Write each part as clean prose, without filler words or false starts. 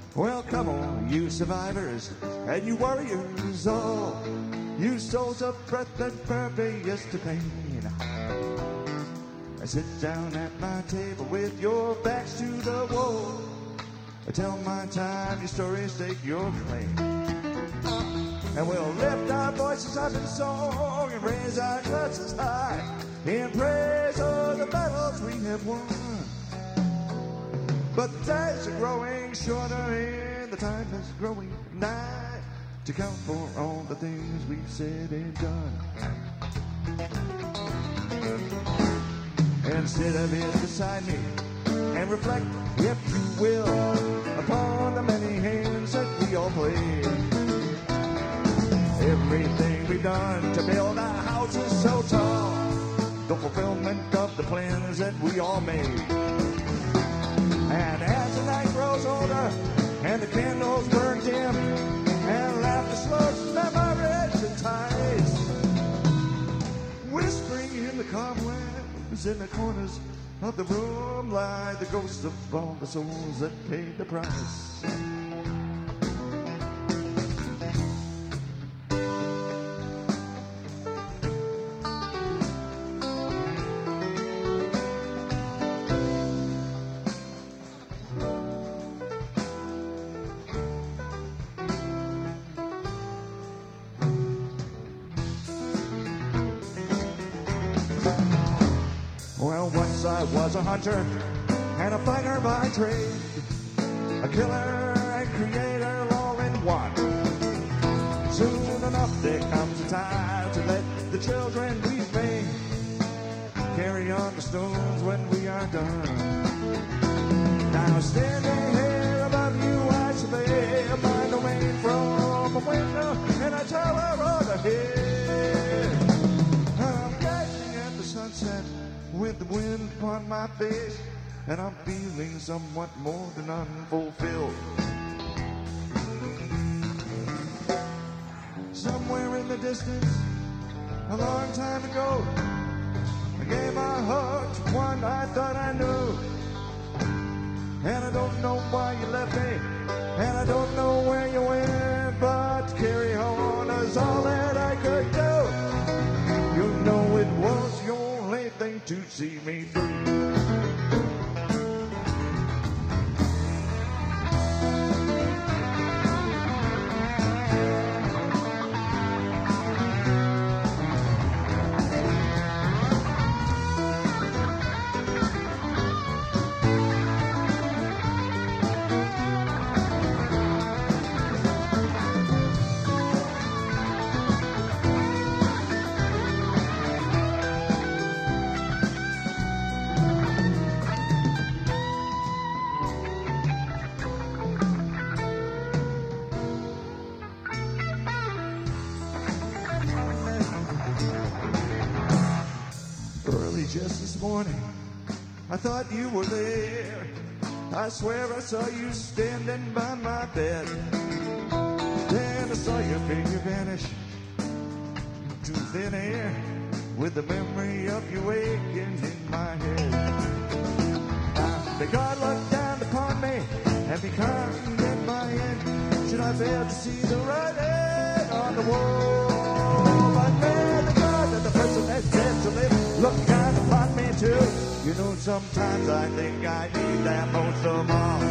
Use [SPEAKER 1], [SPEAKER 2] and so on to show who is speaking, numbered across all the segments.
[SPEAKER 1] Well, come on, you survivors and you warriors all, you souls of breath and pervious to pain. Sit down at my table with your backs to the wall. Tell my time, your stories, stake your claim. And we'll lift our voices up in song and raise our glasses high in praise of the battles we have won. But the days are growing shorter and the time is growing nigh to count for all the things we've said and done. And sit up here beside me and reflect, if you will, upon the many hands that we all played. Everything we've done to build our houses so tall, the fulfillment of the plans that we all made. And as the night grows older and the candles burn dim and laughter slows memories and ties, whispering in the cobwebs in the corners of the room lie the ghosts of all the souls that paid the price. Well, once I was a hunter and a fighter by trade, a killer and creator all in one. Soon enough there comes a time to let the children we've made carry on the stones when we are done. Now standing here above you I survey my domain from a window and I tower on the hill. I'm gazing at the sunset with the wind upon my face, and I'm feeling somewhat more than unfulfilled. Somewhere in the distance, a long time ago, I gave my heart to one I thought I knew. And I don't know why you left me, and I don't know where you went, but to carry on is all that I could do. You know it was your only thing to see me through. Just this morning, I thought you were there. I swear I saw you standing by my bed. Then I saw your figure vanish into thin air, with the memory of you waking in my head. Now, may God look down upon me and be kind in my end, should I fail to see the writing on the wall. But may the God that the person that's dead to live look down upon me too. You know, sometimes I think I need that most of all.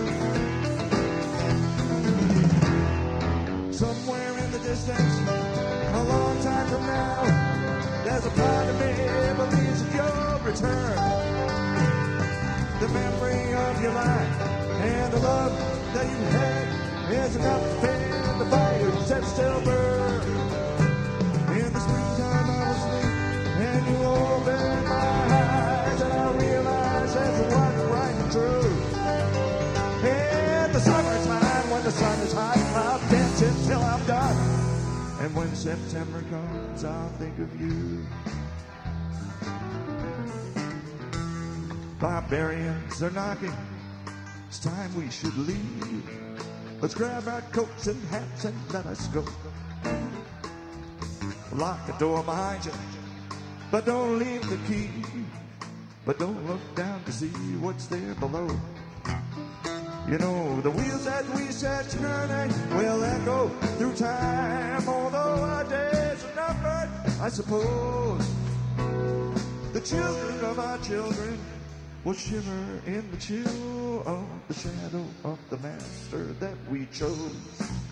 [SPEAKER 1] Somewhere in the distance, a long time from now, there's a part of me believes that you'll return. The memory of your life and the love that you had is enough to fan the fire that still burns. In the springtime I was asleep and you opened my eyes and I realized there's one right and true. In the summertime when the sun is high, I'll dance until I'm done. And when September comes, I'll think of you. Barbarians are knocking, it's time we should leave. Let's grab our coats and hats and let us go. Lock the door behind you, but don't leave the key. But don't look down to see what's there below. You know, the wheels that we set turning will echo through time. Although our days are numbered, I suppose the children of our children will shiver in the chill of the shadow of the master that we chose.